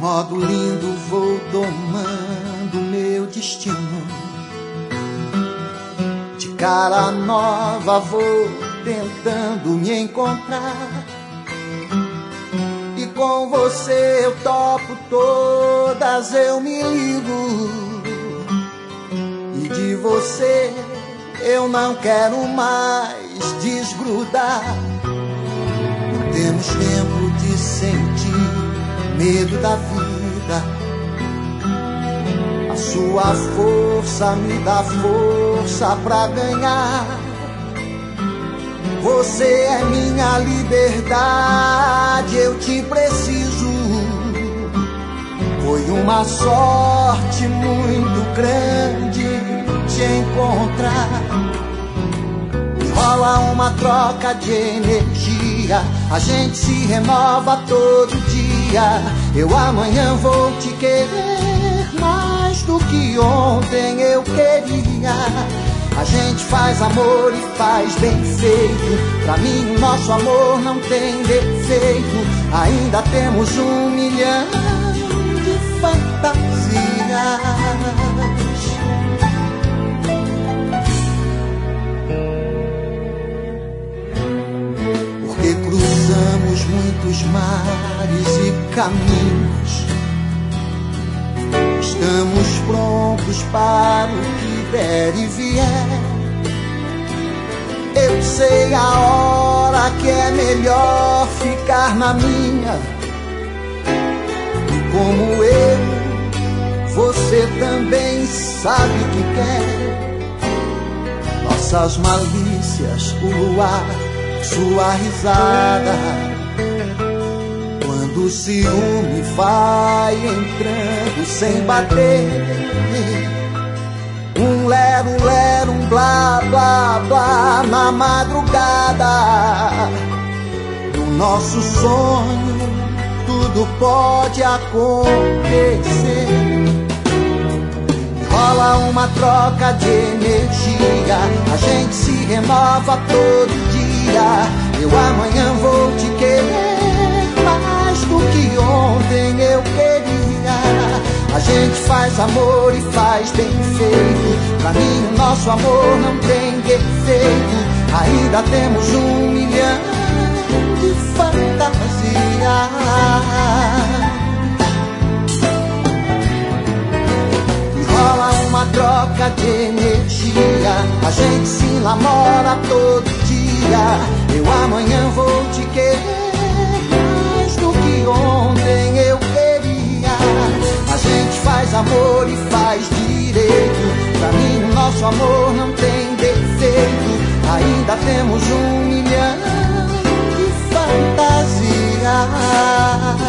modo lindo vou domando meu destino. De cara nova vou tentando me encontrar. E com você eu topo todas, eu me ligo. E de você eu não quero mais desgrudar. Temos tempo de sentir medo da vida. A sua força me dá força pra ganhar. Você é minha liberdade, eu te preciso. Foi uma sorte muito grande te encontrar. Rola uma troca de energia, a gente se renova todo dia. Eu amanhã vou te querer mais do que ontem eu queria. A gente faz amor e faz bem feito. Pra mim o nosso amor não tem defeito. Ainda temos 1 milhão de fantasias. Porque cruzamos muitos mares e caminhos. Estamos prontos para o que der e vier. Eu sei a hora que é melhor ficar na minha. Como eu, você também sabe que quer. Nossas malícias, o luar, sua risada. Quando o ciúme vai entrando sem bater. Um lero, lero, um blá, blá, blá na madrugada. No nosso sonho tudo pode acontecer. Rola uma troca de energia, a gente se renova todo dia. Eu amanhã vou te querer mais do que ontem eu queria. A gente faz amor e faz bem feito. Pra mim o nosso amor não tem defeito. Ainda temos 1 milhão de fantasias. Rola uma troca de energia, a gente se namora todo dia. Eu amanhã vou te querer mais do que ontem eu queria. A gente faz amor e faz direito. Pra mim o nosso amor não tem defeito. Ainda temos 1 milhão de fantasias.